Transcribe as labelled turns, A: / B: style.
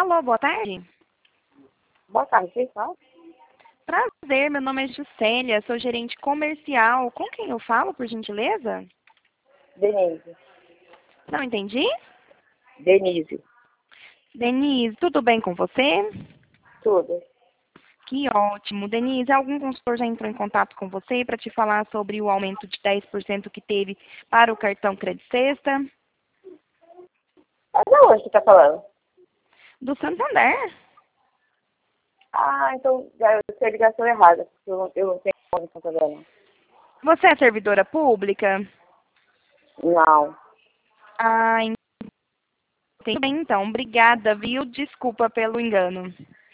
A: Alô, boa tarde.
B: Boa tarde, quem fala?
A: Prazer, meu nome é Juscelia, sou gerente comercial. Com quem eu falo, por gentileza?
B: Denise.
A: Não entendi?
B: Denise.
A: Denise, tudo bem com você?
B: Tudo.
A: Que ótimo. Denise, algum consultor já entrou em contato com você para te falar sobre o aumento de 10% que teve para o cartão Credit Sexta?
B: É da onde você tá falando?
A: Do Santander.
B: Ah, então eu tenho a ligação errada, porque eu não tenho conta em Santander, não.
A: Você é servidora pública?
B: Não.
A: Ah, entendi bem então. Obrigada, viu? Desculpa pelo engano.